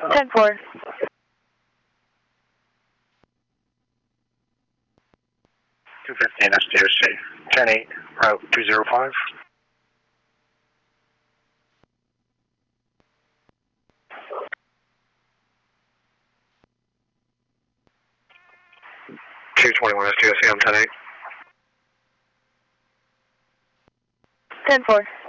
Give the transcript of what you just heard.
10-4. 215 SDOC. 10-8, route 205. 221 SDOC, I'm 10-8. 10-4.